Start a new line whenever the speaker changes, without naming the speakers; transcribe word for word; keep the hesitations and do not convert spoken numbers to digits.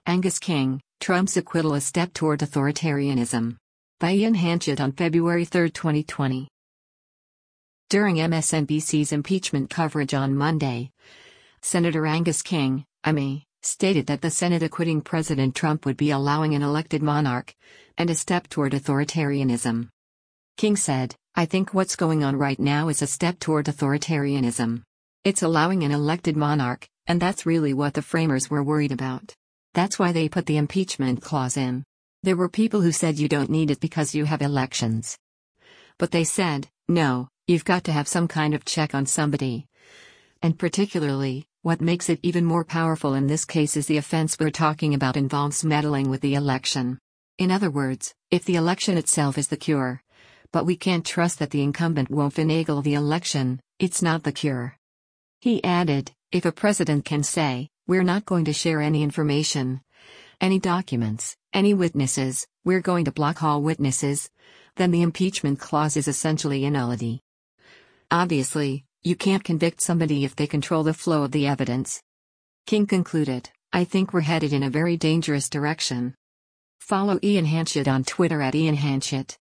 Angus King, Trump's acquittal a step toward authoritarianism. By Ian Hanchett on February third, twenty twenty. During M S N B C's impeachment coverage on Monday, Senator Angus King, M E, stated that the Senate acquitting President Trump would be allowing an elected monarch, and a step toward authoritarianism. King said, "I think what's going on right now is a step toward authoritarianism. It's allowing an elected monarch, and that's really what the framers were worried about. That's why they put the impeachment clause in. There were people who said you don't need it because you have elections. But they said, no, you've got to have some kind of check on somebody. And particularly, what makes it even more powerful in this case is the offense we're talking about involves meddling with the election. In other words, if the election itself is the cure, but we can't trust that the incumbent won't finagle the election, it's not the cure." He added, "If a president can say, we're not going to share any information, any documents, any witnesses, we're going to block all witnesses, then the impeachment clause is essentially a nullity. Obviously, you can't convict somebody if they control the flow of the evidence." King concluded, "I think we're headed in a very dangerous direction." Follow Ian Hanchett on Twitter at Ian Hanchett.